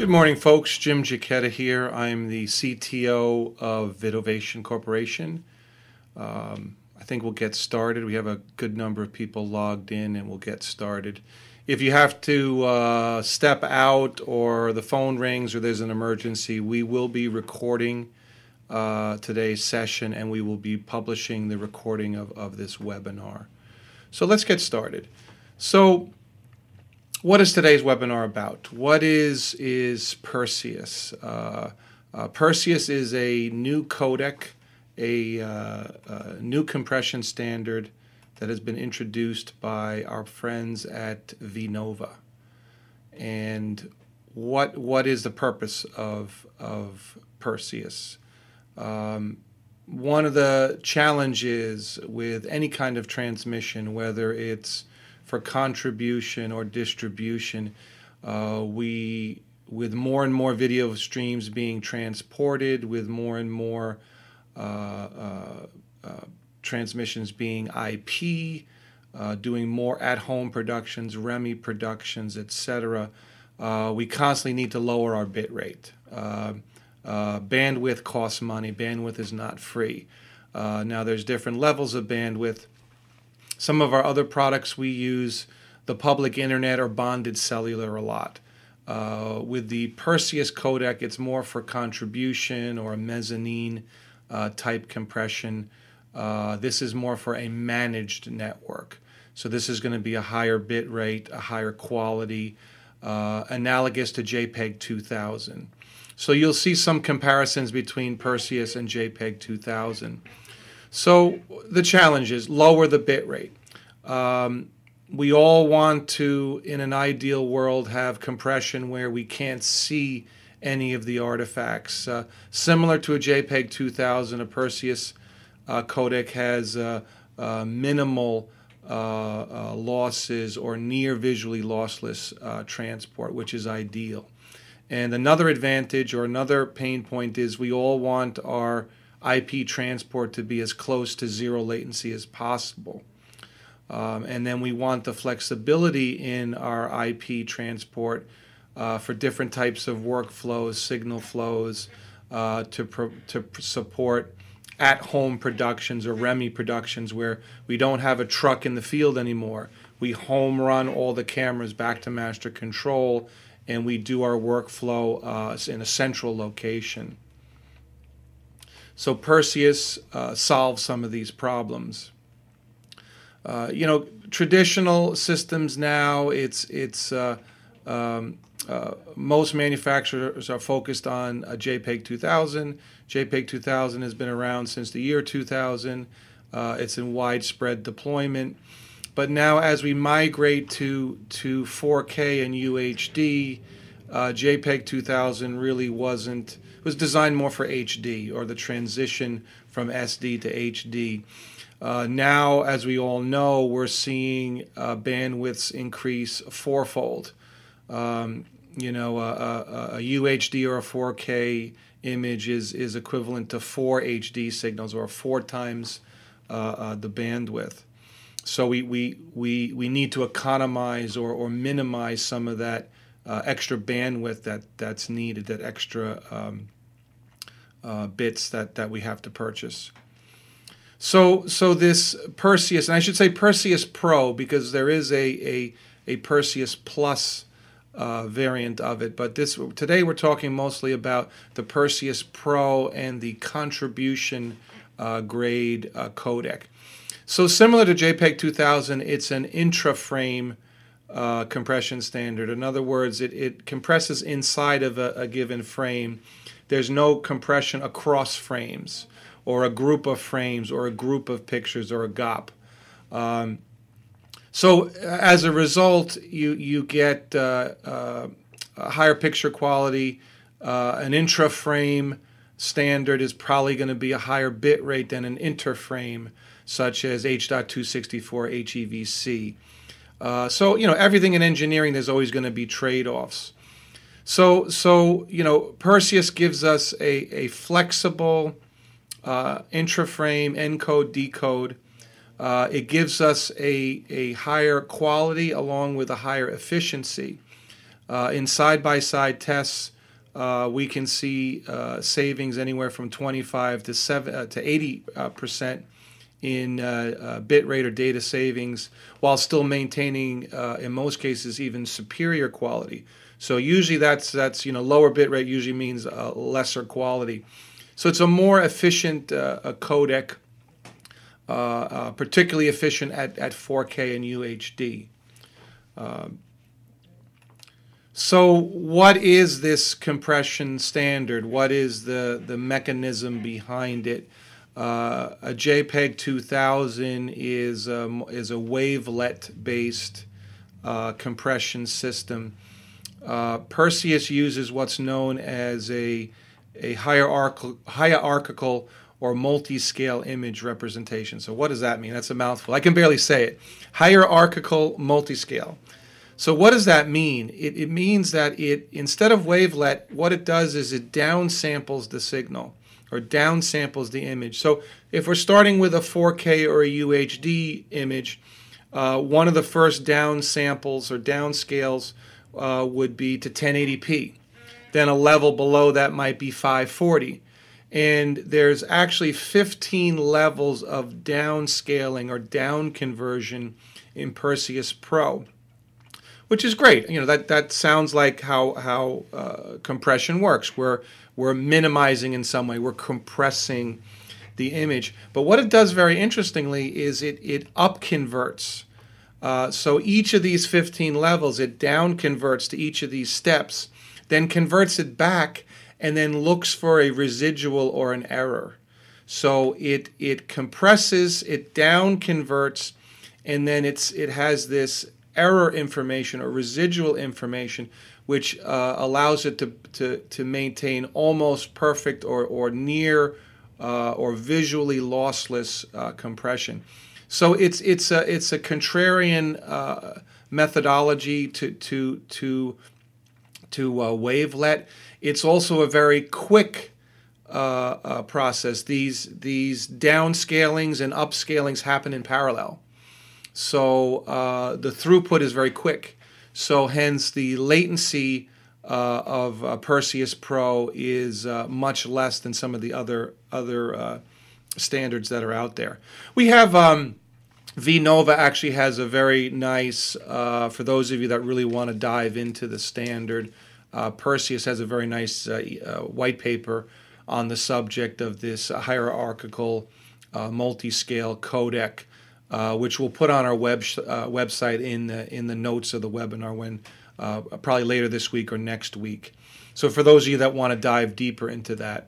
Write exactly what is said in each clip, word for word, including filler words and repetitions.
Good morning, folks. Jim Giacchetta here. I'm the C T O of Vidovation Corporation. Um, I think we'll get started. We have a good number of people logged in, and we'll get started. If you have to uh, step out or the phone rings or there's an emergency, we will be recording uh, today's session, and we will be publishing the recording of, of this webinar. So let's get started. So what is today's webinar about? What is, is Perseus? Uh, uh, Perseus is a new codec, a, uh, a new compression standard that has been introduced by our friends at Vinova. And what what is the purpose of, of Perseus? Um, one of the challenges with any kind of transmission, whether it's for contribution or distribution, uh, we, with more and more video streams being transported, with more and more uh, uh, uh, transmissions being I P, uh, doing more at-home productions, REMI productions, et cetera, uh, we constantly need to lower our bit rate. Uh, uh, bandwidth costs money. Bandwidth is not free. Uh, now, there's different levels of bandwidth. Some of our other products, we use the public internet or bonded cellular a lot. Uh, with the Perseus codec, it's more for contribution or a mezzanine uh, type compression. Uh, this is more for a managed network. So this is going to be a higher bit rate, a higher quality, uh, analogous to JPEG two thousand. So you'll see some comparisons between Perseus and JPEG two thousand. So the challenge is lower the bit rate. Um, we all want to, in an ideal world, have compression where we can't see any of the artifacts. Uh, similar to a JPEG two thousand, a Perseus uh, codec has uh, uh, minimal uh, uh, losses or near visually lossless uh, transport, which is ideal. And another advantage or another pain point is we all want our I P transport to be as close to zero latency as possible. Um, and then we want the flexibility in our I P transport uh, for different types of workflows, signal flows, uh, to, pro- to support at-home productions or REMI productions where we don't have a truck in the field anymore. We home run all the cameras back to master control, and we do our workflow uh, in a central location. So Perseus uh, solves some of these problems. Uh, you know, traditional systems now, it's it's uh, um, uh, most manufacturers are focused on a JPEG two thousand. JPEG two thousand has been around since the year two thousand. Uh, it's in widespread deployment. But now, as we migrate to to four K and U H D, uh, JPEG two thousand really wasn't. It was designed more for H D, or the transition from S D to H D. Uh, now, as we all know, we're seeing uh, bandwidths increase fourfold. Um, you know, a, a, a U H D or a four K image is, is equivalent to four H D signals, or four times uh, uh, the bandwidth. So we, we, we, we need to economize or, or minimize some of that Uh, extra bandwidth that, that's needed, that extra um, uh, bits that, that we have to purchase. So so this Perseus, and I should say Perseus Pro, because there is a, a, a Perseus Plus uh, variant of it, but this today we're talking mostly about the Perseus Pro and the contribution uh, grade uh, codec. So similar to JPEG two thousand, it's an intra-frame Uh, compression standard. In other words, it, it compresses inside of a, a given frame. There's no compression across frames or a group of frames or a group of pictures or a G O P. Um, so as a result, you, you get uh, uh, a higher picture quality. Uh, an intra-frame standard is probably going to be a higher bit rate than an interframe, such as H two sixty-four H E V C. Uh, so, you know, everything in engineering, there's always going to be trade-offs. So, so you know, Perseus gives us a, a flexible uh, intra-frame encode, decode. Uh, it gives us a, a higher quality along with a higher efficiency. Uh, in side-by-side tests, uh, we can see uh, savings anywhere from twenty-five to seven uh, to eighty uh, percent in uh, uh, bit rate or data savings, while still maintaining, uh, in most cases, even superior quality. So usually that's that's you know lower bit rate usually means uh, lesser quality. So it's a more efficient uh, a codec, uh, uh, particularly efficient at, at four K and U H D. Uh, so what is this compression standard? What is the, the mechanism behind it? Uh, a JPEG two thousand is um, is a wavelet-based uh, compression system. Uh, Perseus uses what's known as a a hierarchical, hierarchical or multi-scale image representation. So what does that mean? That's a mouthful. I can barely say it. Hierarchical multi-scale. So what does that mean? It, it means that it, instead of wavelet, what it does is it downsamples the signal or downsamples the image. So if we're starting with a four K or a U H D image, uh, one of the first downsamples or downscales uh, would be to ten eighty p. Then a level below that might be five forty. And there's actually fifteen levels of downscaling or down conversion in Perseus Pro, which is great. You know, that, that sounds like how, how uh, compression works. We're, we're minimizing in some way. We're compressing the image. But what it does very interestingly is it, it up converts. Uh, so each of these fifteen levels, it down converts to each of these steps, then converts it back, and then looks for a residual or an error. So it it compresses, it down converts, and then it's it has this error information or residual information, which uh, allows it to, to to maintain almost perfect or or near uh, or visually lossless uh, compression. So it's it's a it's a contrarian uh, methodology to to to to uh, wavelet. It's also a very quick uh, uh, process. These these downscalings and upscalings happen in parallel. So uh, the throughput is very quick. So hence the latency uh, of uh, Perseus Pro is uh, much less than some of the other other uh, standards that are out there. We have um, vNova actually has a very nice, uh, for those of you that really want to dive into the standard, uh, Perseus has a very nice uh, uh, white paper on the subject of this hierarchical uh, multi-scale codec, uh, which we'll put on our web uh, website in the, in the notes of the webinar when uh, probably later this week or next week. So for those of you that want to dive deeper into that.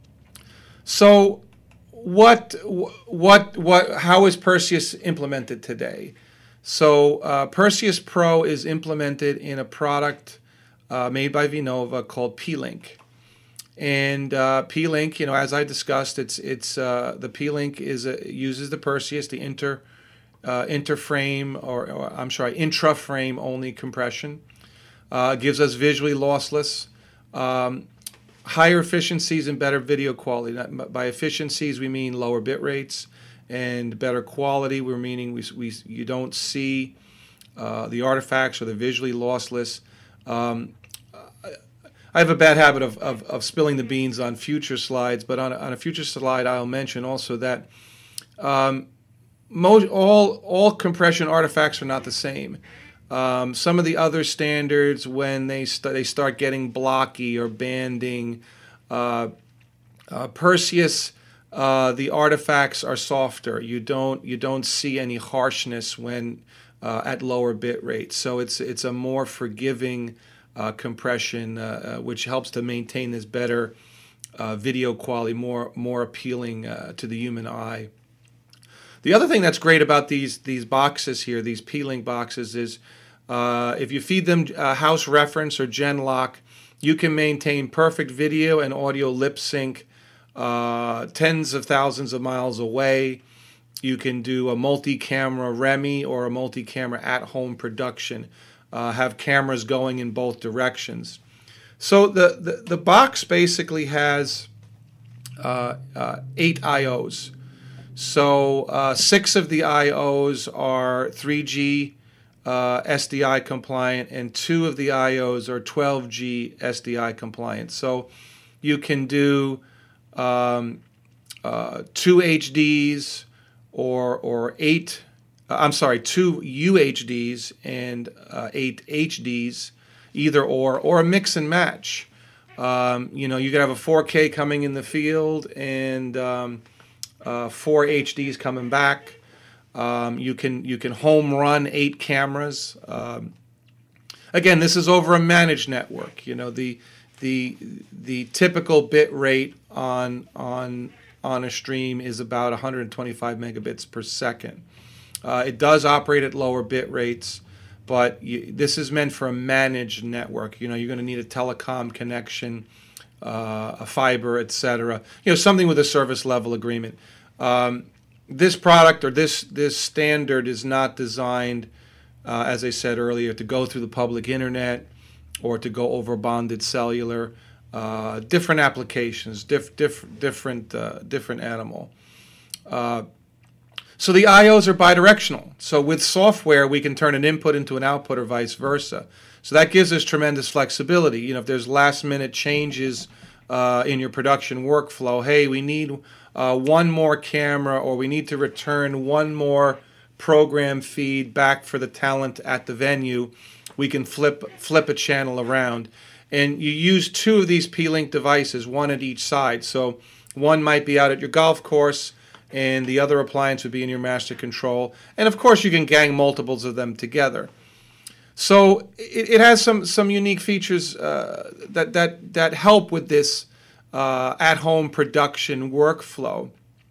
So What, what, what, how is Perseus implemented today? So uh, Perseus Pro is implemented in a product uh, made by vNova called P-Link. And uh, P-Link, you know, as I discussed, it's it's uh, the P-Link is a, uses the Perseus, the inter uh, interframe or, or I'm sorry, intra-frame only compression. Uh, gives us visually lossless. Um, Higher efficiencies and better video quality. By efficiencies, we mean lower bit rates, and better quality, we're meaning we, we you don't see uh, the artifacts or the visually lossless. Um, I have a bad habit of, of, of spilling the beans on future slides, but on a, on a future slide, I'll mention also that um, most, all all compression artifacts are not the same. Um, some of the other standards, when they st they start getting blocky or banding, uh, uh, Perseus, uh, the artifacts are softer. You don't you don't see any harshness when uh, at lower bit rates. So it's it's a more forgiving uh, compression, uh, uh, which helps to maintain this better uh, video quality, more more appealing uh, to the human eye. The other thing that's great about these these boxes here, these P-Link boxes, is uh, if you feed them uh, house reference or Genlock, you can maintain perfect video and audio lip sync uh, tens of thousands of miles away. You can do a multi-camera REMI or a multi-camera at-home production. Uh, have cameras going in both directions. So the, the, the box basically has uh, uh, eight I Os. So uh, six of the I Os are three G uh, S D I compliant, and two of the I Os are twelve G S D I compliant. So you can do um, uh, two H Ds or or eight. Uh, I'm sorry, two U H Ds and uh, eight H Ds, either or, or a mix and match. Um, you know, you could have a four K coming in the field and um, uh, four H Ds coming back. Um, you can you can home run eight cameras. Um, again, this is over a managed network. You know, the the the typical bit rate on on on a stream is about one hundred twenty-five megabits per second. Uh, it does operate at lower bit rates, but you, this is meant for a managed network. You know, you're going to need a telecom connection, uh, a fiber, et cetera. You know, something with a service level agreement. Um, this product or this this standard is not designed, uh, as I said earlier, to go through the public internet or to go over bonded cellular. Uh, different applications, diff, diff, different uh, different animal. Uh, So the I Os are bidirectional. So with software, we can turn an input into an output or vice versa. So that gives us tremendous flexibility. You know, if there's last minute changes uh, in your production workflow, hey, we need uh, one more camera, or we need to return one more program feed back for the talent at the venue, we can flip flip a channel around. And you use two of these P-Link devices, one at each side. So one might be out at your golf course, and the other appliance would be in your master control. And of course, you can gang multiples of them together. So it, it has some some unique features uh, that that that help with this uh, at-home production workflow.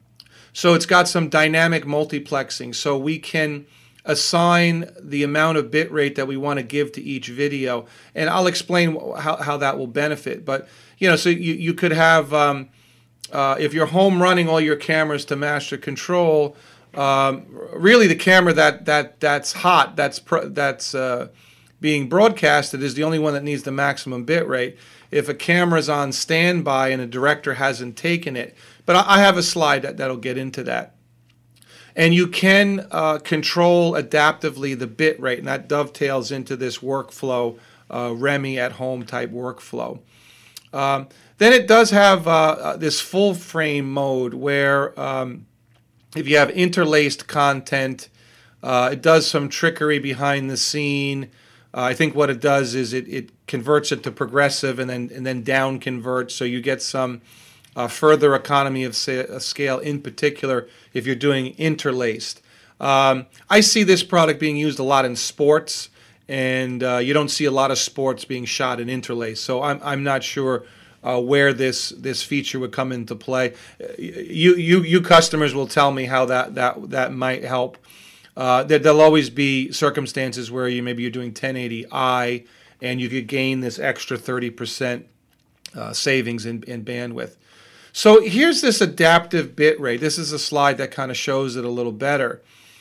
So it's got some dynamic multiplexing, so we can assign the amount of bit rate that we want to give to each video, and I'll explain how how that will benefit. But you know, so you you could have um, uh, if you're home running all your cameras to master control. Um, really, the camera that that that's hot, that's pro, that's uh, being broadcasted, is the only one that needs the maximum bit rate. If a camera's on standby and a director hasn't taken it, but I, I have a slide that that'll get into that. And you can uh, control adaptively the bit rate, and that dovetails into this workflow, uh, REMI at home type workflow. Um, then it does have uh, this full frame mode where um, if you have interlaced content, uh, it does some trickery behind the scene. Uh, I think what it does is it, it converts it to progressive and then and then down converts, so you get some uh, further economy of sa- scale, in particular if you're doing interlaced. Um, I see this product being used a lot in sports, and uh, you don't see a lot of sports being shot in interlaced. So I'm I'm not sure Uh, where this this feature would come into play. You you you customers will tell me how that that that might help. Uh, there, there'll always be circumstances where you maybe you're doing ten eighty i and you could gain this extra thirty percent uh, savings in, in bandwidth. So here's this adaptive bit rate. This is a slide that kind of shows it a little better.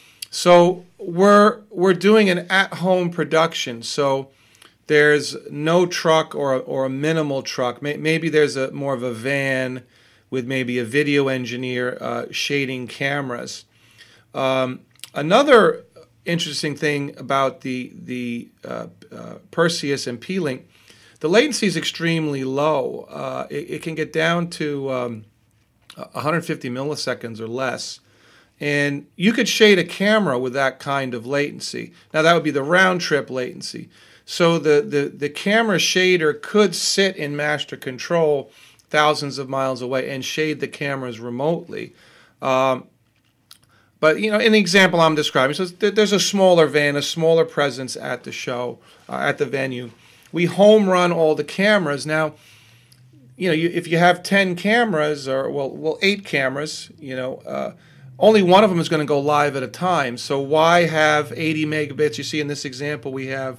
So we're we're doing an at-home production. So there's no truck or or a minimal truck. Maybe there's a more of a van with maybe a video engineer uh, shading cameras. Um, another interesting thing about the the uh, uh, Perseus and P-Link, the latency is extremely low. Uh, it, it can get down to um, one hundred fifty milliseconds or less. And you could shade a camera with that kind of latency. Now that would be the round trip latency. So the, the, the camera shader could sit in master control thousands of miles away and shade the cameras remotely. Um, but, you know, in the example I'm describing, so there's a smaller van, a smaller presence at the show, uh, at the venue. We home run all the cameras. Now, you know, you, if you have ten cameras or, well, well eight cameras, you know, uh, only one of them is going to go live at a time. So why have eighty megabits? You see in this example we have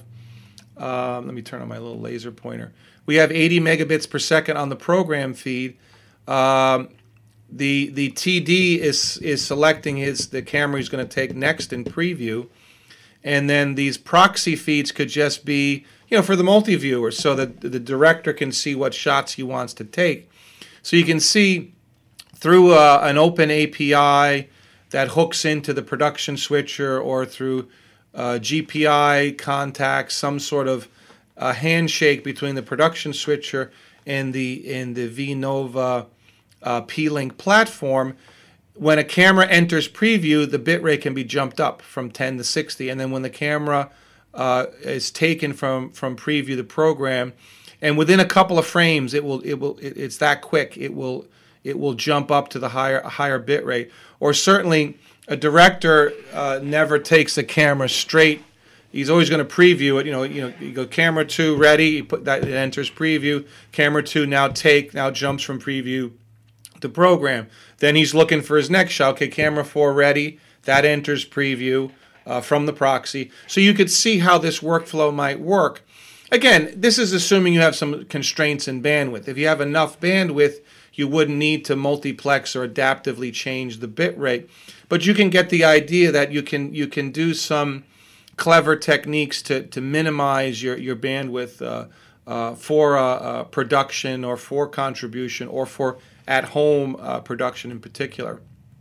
Um, let me turn on my little laser pointer. We have eighty megabits per second on the program feed. Um, the the T D is is selecting his the camera he's going to take next in preview, and then these proxy feeds could just be, you know, for the multi-viewer, so that the director can see what shots he wants to take. So you can see through uh, an open A P I that hooks into the production switcher, or through uh, G P I contact, some sort of uh, handshake between the production switcher and the and the V-Nova uh, P-Link platform. When a camera enters preview, the bitrate can be jumped up from ten to sixty, and then when the camera uh, is taken from from preview the program, and within a couple of frames, it will it will it, it's that quick. It will it will jump up to the higher higher bitrate. Or certainly, a director uh, never takes the camera straight. He's always going to preview it. You know, you know, you go camera two ready. You put that, it enters preview. Camera two now take now jumps from preview to program. Then he's looking for his next shot. Okay, camera four ready. That enters preview uh, from the proxy. So you could see how this workflow might work. Again, this is assuming you have some constraints in bandwidth. If you have enough bandwidth, you wouldn't need to multiplex or adaptively change the bit rate. But you can get the idea that you can you can do some clever techniques to, to minimize your, your bandwidth uh, uh, for uh, uh, production or for contribution or for at-home uh, production in particular.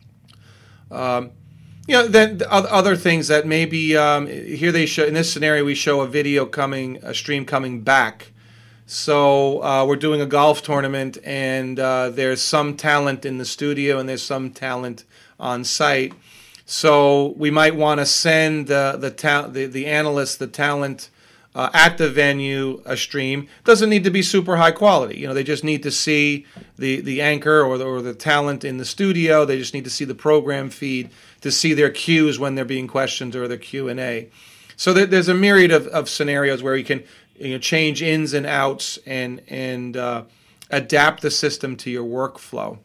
Um, you know, then the other things that maybe, um, here they show, in this scenario, we show a video coming, a stream coming back. So uh, we're doing a golf tournament, and uh, there's some talent in the studio and there's some talent on site. So we might want to send the the, ta- the the analyst, the talent uh, at the venue a stream. Doesn't need to be super high quality. You know, they just need to see the the anchor or the, or the talent in the studio. They just need to see the program feed to see their cues when they're being questioned or their Q and A. So there, there's a myriad of, of scenarios where you can you know change ins and outs and and uh, adapt the system to your workflow.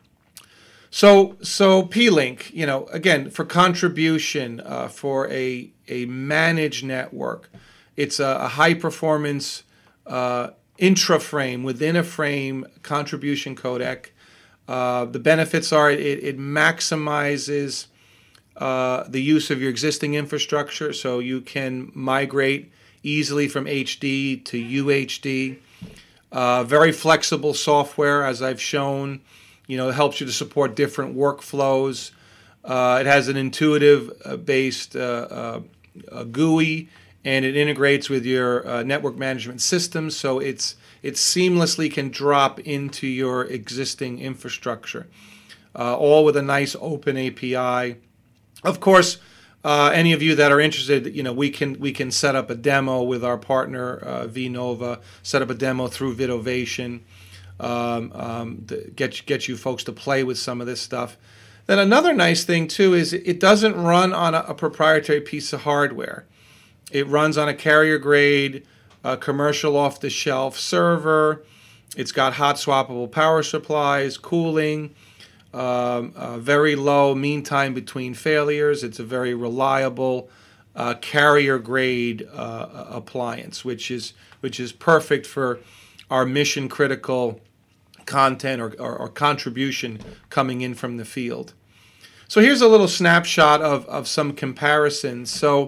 So, so P-Link, you know, again, for contribution, uh, for a a managed network, it's a, a high-performance uh, intra-frame, within a frame contribution codec. Uh, the benefits are it, it maximizes uh, the use of your existing infrastructure, so you can migrate easily from H D to U H D. Uh, very flexible software, as I've shown. You know, it helps you to support different workflows. Uh, it has an intuitive-based uh, uh, uh, G U I, and it integrates with your uh, network management system, so it's it seamlessly can drop into your existing infrastructure, uh, all with a nice open A P I. Of course, uh, any of you that are interested, you know, we can we can set up a demo with our partner uh, V-Nova, set up a demo through Vidovation. Um, um, get get you folks to play with some of this stuff. Then another nice thing too is it doesn't run on a, a proprietary piece of hardware. It runs on a carrier grade, uh, commercial off-the-shelf server. It's got hot swappable power supplies, cooling, um, uh, very low mean time between failures. It's a very reliable uh, carrier grade uh, appliance, which is which is perfect for our mission critical content or, or, or contribution coming in from the field. So here's a little snapshot of, of some comparisons. So,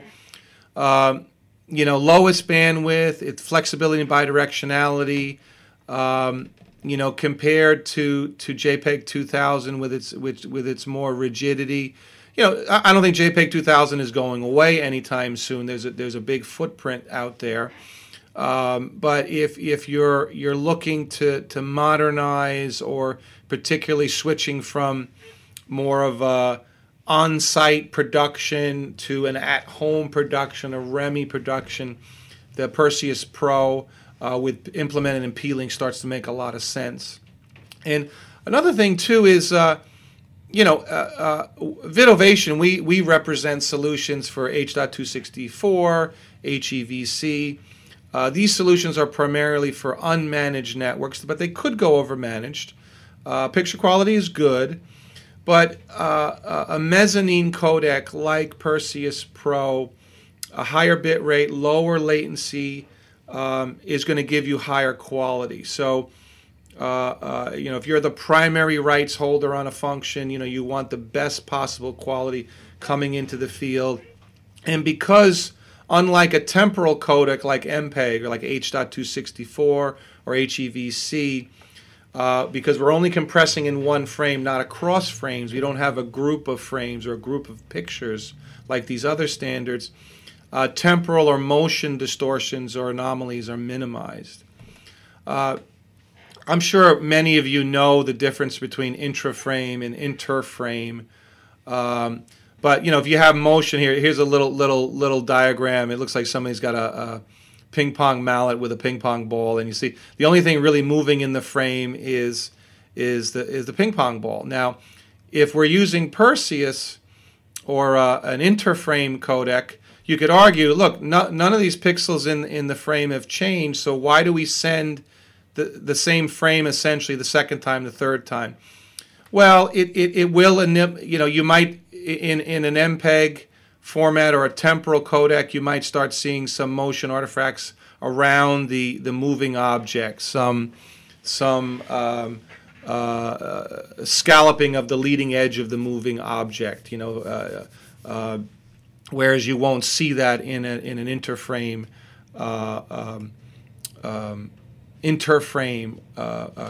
um, you know, lowest bandwidth, it's flexibility and bidirectionality, um, you know, compared to, to JPEG two thousand with its, with, with its more rigidity. You know, I, I don't think JPEG two thousand is going away anytime soon. There's a, there's a big footprint out there. Um, but if if you're you're looking to to modernize or particularly switching from more of a on-site production to an at-home production, a R E M I production, the Perseus Pro uh, with implemented in P-Link starts to make a lot of sense. And another thing too is uh, you know uh, uh, Vidovation. We we represent solutions for H two sixty-four, H E V C. Uh, these solutions are primarily for unmanaged networks, but they could go over managed. Uh, picture quality is good, but uh, a mezzanine codec like Perseus Pro, a higher bit rate, lower latency, um, is going to give you higher quality. So, uh, uh, you know, if you're the primary rights holder on a function, you know, you want the best possible quality coming into the field. And because unlike a temporal codec like M P E G or like H two sixty-four or H E V C, uh, because we're only compressing in one frame, not across frames, we don't have a group of frames or a group of pictures like these other standards, uh, temporal or motion distortions or anomalies are minimized. Uh, I'm sure many of you know the difference between intraframe and interframe. Um, but you know, if you have motion here, here's a little little little diagram. It looks like somebody's got a, a ping pong mallet with a ping pong ball, and you see the only thing really moving in the frame is is the is the ping pong ball. Now, if we're using Perseus or uh, an interframe codec, you could argue, look, no, none of these pixels in in the frame have changed, so why do we send the the same frame essentially the second time, the third time? Well, it it, it will, you know, you might in in an M P E G format or a temporal codec, you might start seeing some motion artifacts around the the moving object, some some um, uh, uh, scalloping of the leading edge of the moving object, you know, uh, uh, whereas you won't see that in a, in an interframe uh, um, um, interframe uh, uh,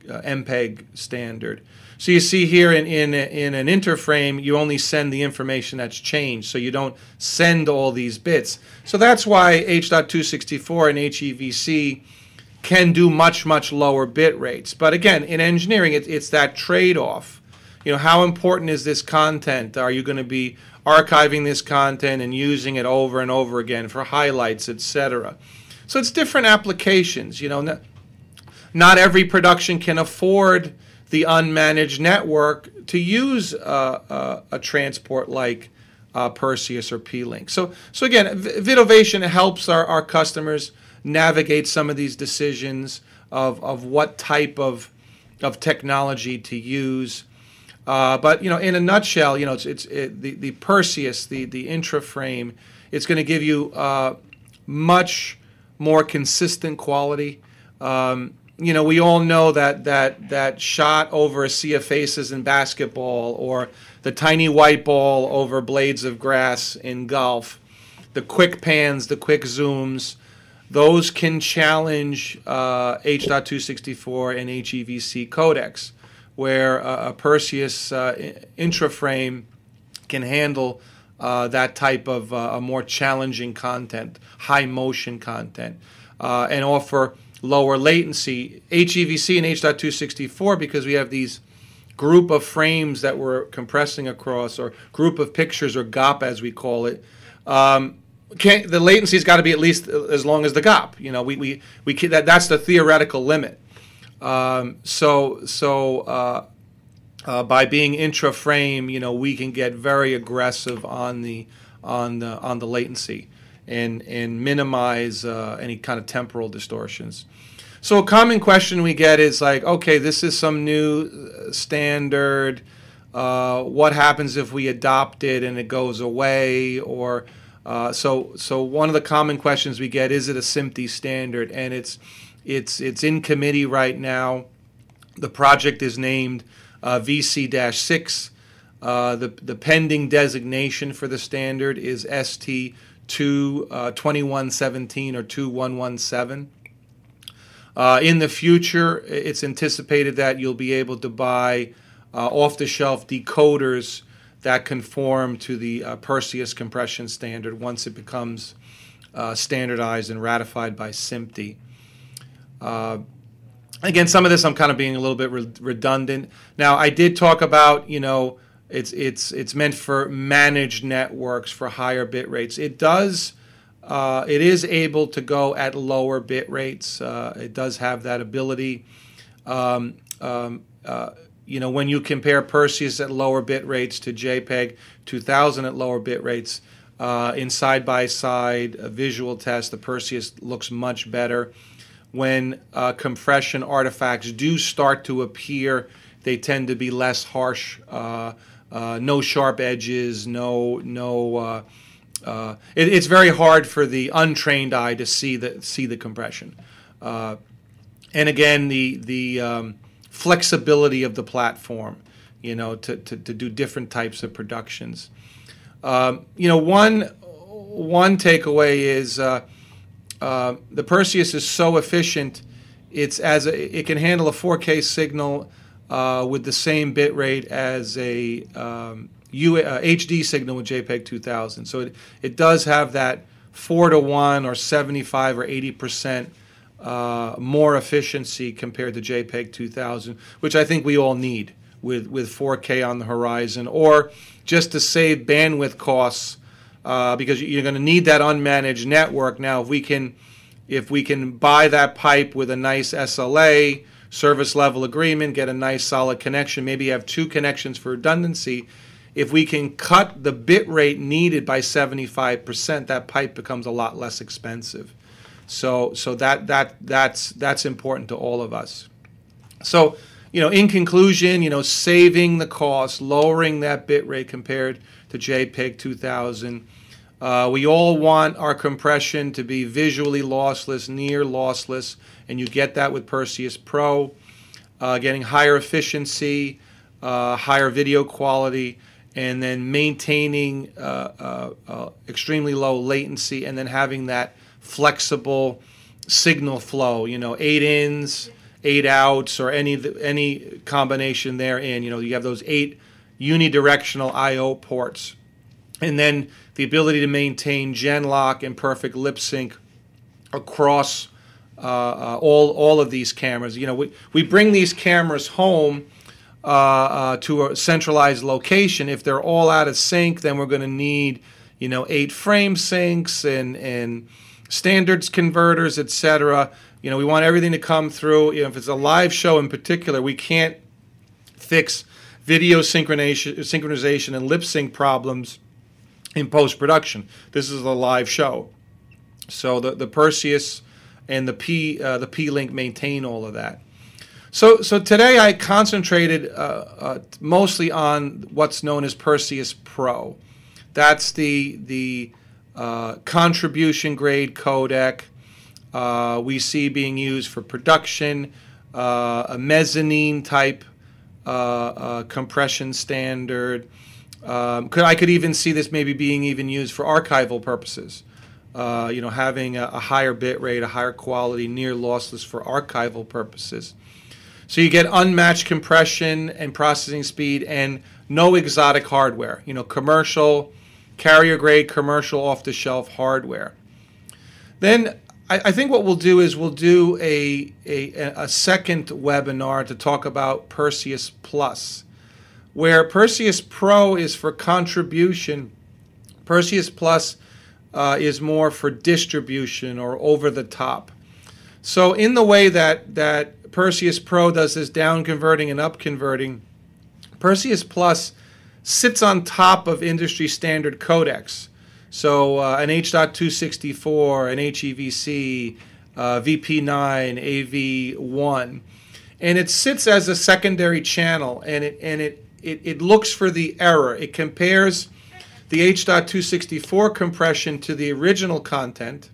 M P E G standard. So you see here in, in, in an interframe, you only send the information that's changed, so you don't send all these bits. So that's why H two sixty-four and H E V C can do much, much lower bit rates. But again, in engineering, it, it's that trade-off. You know, how important is this content? Are you going to be archiving this content and using it over and over again for highlights, et cetera? So it's different applications. You know, not, not every production can afford the unmanaged network to use uh, uh, a transport like uh, Perseus or P-Link. So, so again, Vidovation helps our, our customers navigate some of these decisions of, of what type of, of technology to use. Uh, but, you know, in a nutshell, you know, it's, it's it, the, the Perseus, the, the intraframe, it's going to give you uh, much more consistent quality. Um, You know, we all know that that that shot over a sea of faces in basketball, or the tiny white ball over blades of grass in golf, the quick pans, the quick zooms, those can challenge uh, H two sixty-four and H E V C codecs, where uh, a Perseus uh, intraframe can handle uh, that type of uh, a more challenging content, high motion content, uh, and offer lower latency. H E V C and H two sixty-four, because we have these group of frames that we're compressing across, or group of pictures, or G O P as we call it, um, can't, the latency's got to be at least as long as the G O P. You know, we we we can, that that's the theoretical limit. Um, so so uh, uh, by being intra-frame, you know, we can get very aggressive on the on the on the latency, and and minimize uh, any kind of temporal distortions. So a common question we get is like, okay, this is some new standard. Uh, what happens if we adopt it and it goes away? Or uh, so so one of the common questions we get, is it a S M P T E standard? And it's it's it's in committee right now. The project is named uh, V C six. Uh, the the pending designation for the standard is S T two twenty-one seventeen or two one one seven. Uh, in the future, it's anticipated that you'll be able to buy uh, off-the-shelf decoders that conform to the uh, Perseus compression standard once it becomes uh, standardized and ratified by S M P T E. Uh, again, some of this I'm kind of being a little bit re redundant. Now, I did talk about, you know, It's it's it's meant for managed networks for higher bit rates. It does uh, it is able to go at lower bit rates. Uh, it does have that ability. Um, um, uh, you know, when you compare Perseus at lower bit rates to JPEG two thousand at lower bit rates, uh, in side by side a visual test, the Perseus looks much better. When uh, compression artifacts do start to appear, they tend to be less harsh. Uh, Uh, no sharp edges, no no. Uh, uh, it, it's very hard for the untrained eye to see the see the compression, uh, and again the the um, flexibility of the platform, you know, to, to, to do different types of productions. Um, you know, one one takeaway is uh, uh, the Perseus is so efficient. It's as a, it can handle a four K signal Uh, with the same bit rate as a um, U, uh, H D signal with JPEG two thousand. So it, it does have that four to one or seventy-five or eighty percent uh, more efficiency compared to JPEG two thousand, which I think we all need with, with four K on the horizon, or just to save bandwidth costs uh, because you're going to need that unmanaged network. Now, if we can, if we can buy that pipe with a nice S L A, service level agreement, get a nice solid connection, maybe have two connections for redundancy. If we can cut the bit rate needed by seventy-five percent, that pipe becomes a lot less expensive. So, so that that that's that's important to all of us. So, you know, in conclusion, you know, saving the cost, lowering that bit rate compared to JPEG two thousand. Uh, we all want our compression to be visually lossless, near lossless, and you get that with Perseus Pro. Uh, getting higher efficiency, uh, higher video quality, and then maintaining uh, uh, uh, extremely low latency, and then having that flexible signal flow. You know, eight ins, eight outs, or any any combination therein. You know, you have those eight unidirectional I O ports, and then the ability to maintain Genlock and perfect lip sync across uh, uh, all all of these cameras. You know, we we bring these cameras home uh, uh, to a centralized location. If they're all out of sync, then we're going to need, you know, eight frame syncs and and standards converters, et cetera. You know, we want everything to come through. You know, if it's a live show in particular, we can't fix video synchronization, synchronization and lip sync problems in post-production. This is a live show. So the, the Perseus and the P uh, the P-Link maintain all of that. So so today I concentrated uh, uh, mostly on what's known as Perseus Pro. That's the the uh, contribution grade codec uh, we see being used for production, uh, a mezzanine type uh, uh, compression standard. Um, could I could even see this maybe being even used for archival purposes. Uh, you know, having a, a higher bit rate, a higher quality, near lossless for archival purposes. So you get unmatched compression and processing speed and no exotic hardware. You know, commercial, carrier grade, commercial off-the-shelf hardware. Then I, I think what we'll do is we'll do a, a, a second webinar to talk about Perseus Plus, where Perseus Pro is for contribution. Perseus Plus uh, is more for distribution or over the top. So in the way that, that Perseus Pro does this down converting and up converting, Perseus Plus sits on top of industry standard codecs. So uh, an H two sixty-four, an H E V C, uh, V P nine, A V one. And it sits as a secondary channel, and it and it It, it looks for the error. It compares the H two sixty-four compression to the original content,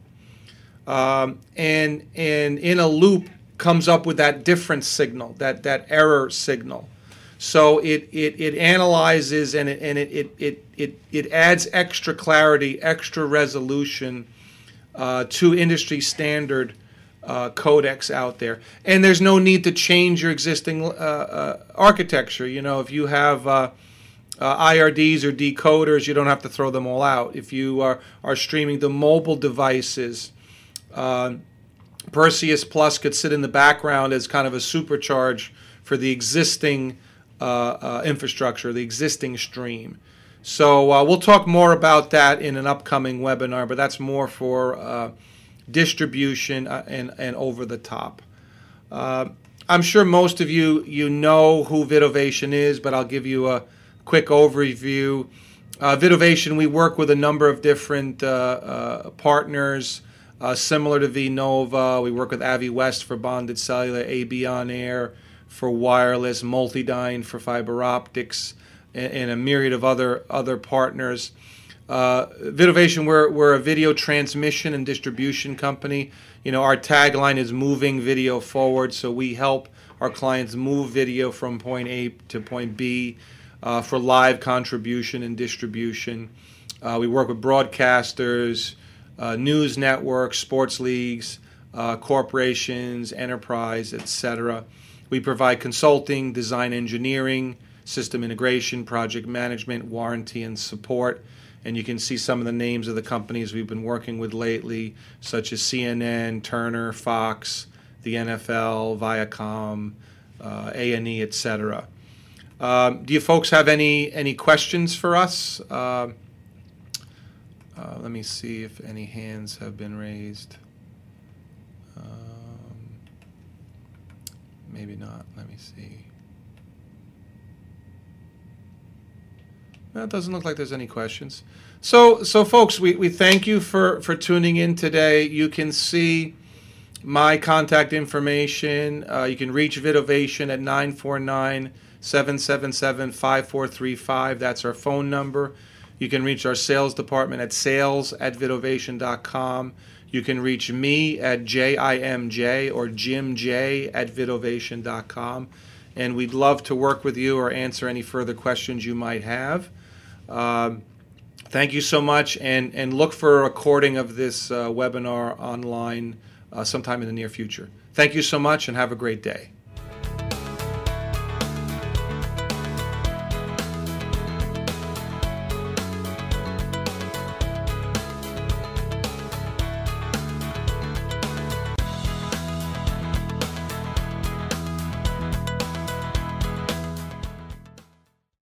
um, and and in a loop comes up with that difference signal, that that error signal. So it it, it analyzes and it and it it, it it it adds extra clarity, extra resolution uh, to industry standard Uh, codecs out there, and there's no need to change your existing uh, uh, architecture. You know, if you have uh, uh, I R Ds or decoders, you don't have to throw them all out. If you are, are streaming to mobile devices, uh, Perseus Plus could sit in the background as kind of a supercharge for the existing uh, uh, infrastructure, the existing stream. So uh, we'll talk more about that in an upcoming webinar, but that's more for uh, distribution uh, and, and over the top. Uh, I'm sure most of you you know who Vidovation is, but I'll give you a quick overview. Uh, Vidovation, we work with a number of different uh, uh, partners, uh, similar to vNova. We work with AVIWest for bonded cellular, A B on Air for wireless, Multidyne for fiber optics, and, and a myriad of other other partners. Uh, Vidovation, we're, we're a video transmission and distribution company. You know, our tagline is moving video forward, so we help our clients move video from point A to point B uh, for live contribution and distribution. Uh, we work with broadcasters, uh, news networks, sports leagues, uh, corporations, enterprise, et cetera. We provide consulting, design engineering, system integration, project management, warranty, and support. And you can see some of the names of the companies we've been working with lately, such as C N N, Turner, Fox, the N F L, Viacom, uh, A and E, et cetera. Um, do you folks have any any questions for us? Uh, uh, let me see if any hands have been raised. Um, maybe not. Let me see. Well, it doesn't look like there's any questions. So, so folks, we, we thank you for, for tuning in today. You can see my contact information. Uh, you can reach Vidovation at nine four nine, seven seven seven, five four three five. That's our phone number. You can reach our sales department at sales at vidovation dot com. You can reach me at J I M J or Jim J at vidovation dot com. And we'd love to work with you or answer any further questions you might have. Um, thank you so much, and, and look for a recording of this uh, webinar online uh, sometime in the near future. Thank you so much, and have a great day.